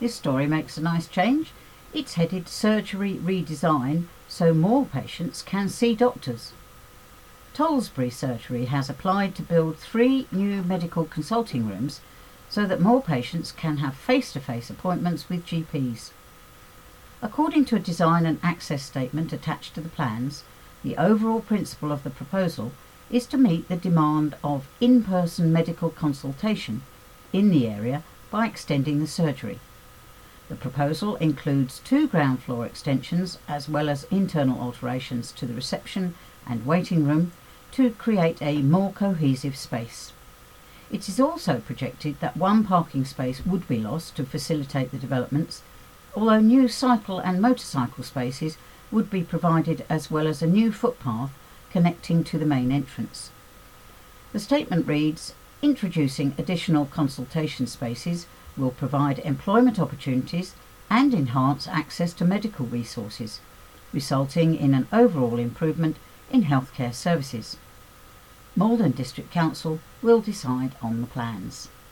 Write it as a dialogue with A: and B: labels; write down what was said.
A: This story makes a nice change. It's headed Surgery Redesign so more patients can see doctors. Tollesbury Surgery has applied to build 3 new medical consulting rooms so that more patients can have face-to-face appointments with GPs. According to a design and access statement attached to the plans, the overall principle of the proposal is to meet the demand of in-person medical consultation in the area by extending the surgery. The proposal includes 2 ground floor extensions as well as internal alterations to the reception and waiting room to create a more cohesive space. It is also projected that 1 parking space would be lost to facilitate the developments, although new cycle and motorcycle spaces would be provided as well as a new footpath connecting to the main entrance. The statement reads, "Introducing additional consultation spaces will provide employment opportunities and enhance access to medical resources, resulting in an overall improvement in healthcare services. Maldon District Council will decide on the plans."